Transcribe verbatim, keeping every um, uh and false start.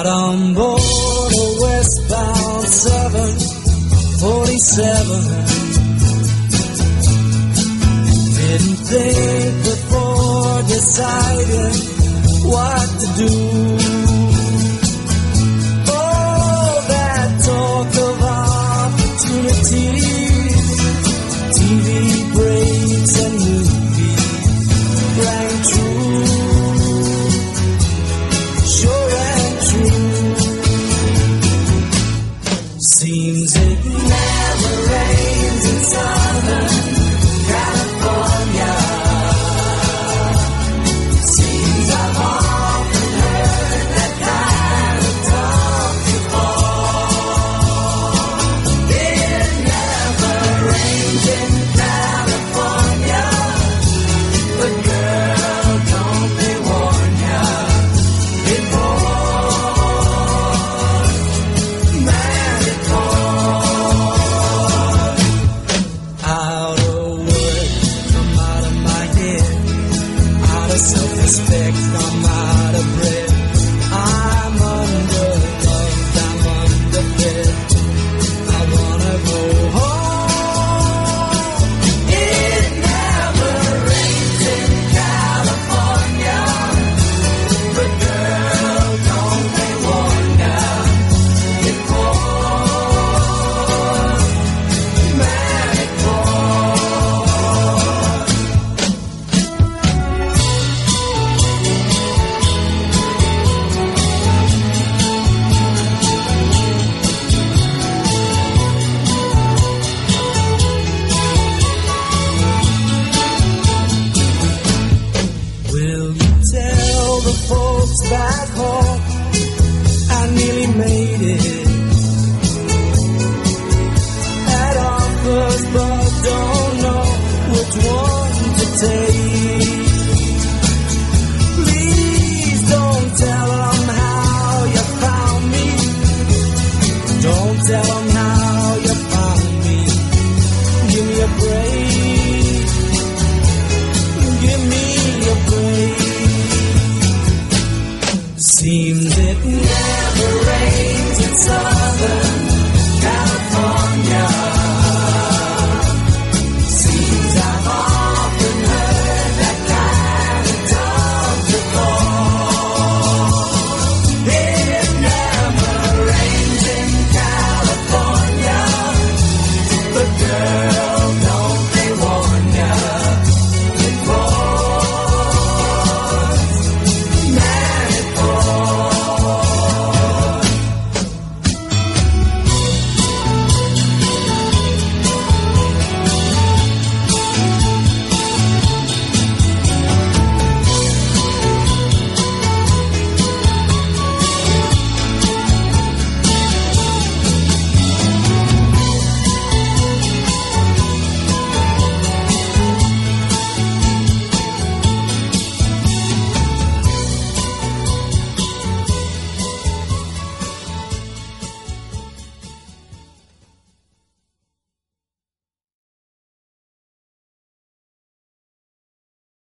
Got on board a westbound seven forty-seven. Didn't think before deciding what to do. Oh, that talk of opportunities, T V breaks and movies rang true. Sure and true. Seems it never rains in Southern California. Seems I've often heard that kind of talk before. It never rains in California, but girl, don't they warn ya before, man, it pours. Out of work, I'm out of my head. Out of self-respect, I'm out of breath. I'm underloved, I'm underfed. I wanna go home. It never rains in California, but girl, don't they warn ya, it pours, man, it pours. Will you tell the folks back home I nearly made it? Had offers but don't know which one to take. Please don't tell them how you found me. Don't tell them how you found me. Give me a break. Give me a break. Seems it never rains in Southern